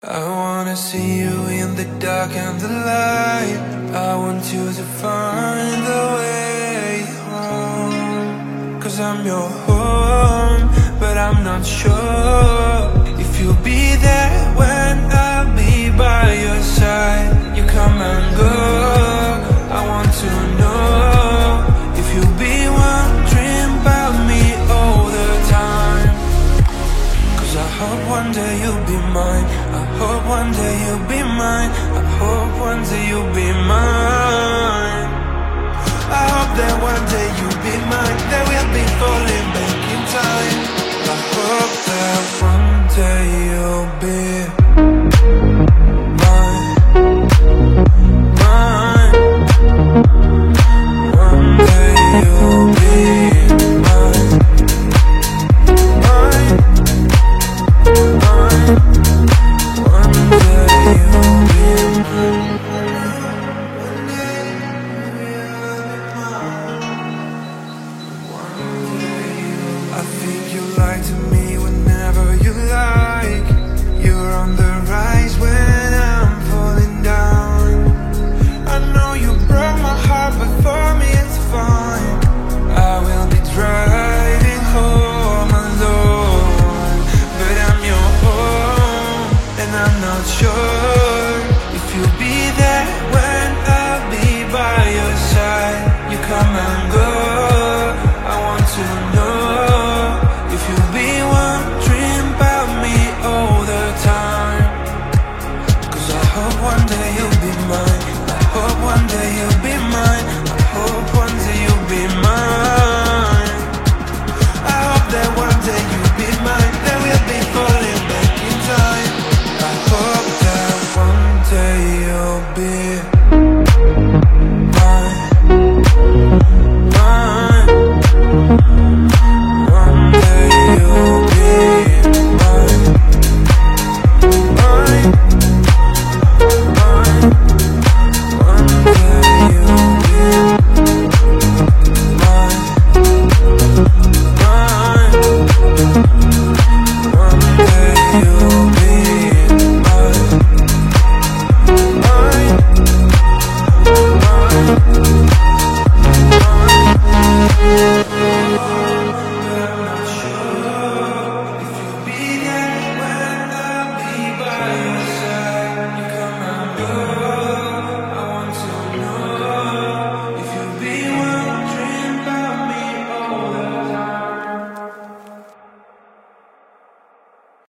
I wanna see you in the dark and the light. I want you to find the way home. 'Cause I'm your home, but I'm not sure if you'll be there when I'll be by your side. You come and go, I want to know if you'll be wondering about me all the time. 'Cause I hope one day you'll be mine. I hope one day you'll be mine. I hope one day you'll be mine. I hope that one day you'll be mine, that we'll be falling back in time. I hope that one day you'll be mine, mine. One day you'll be mine, mine, mine. One day you'll be mine. One day you'll be mine. I think you lie to me whenever you like. You're on the rise when I'm falling down. I know you broke my heart, but for me it's fine. I will be driving home alone, but I'm your home, and I'm not sure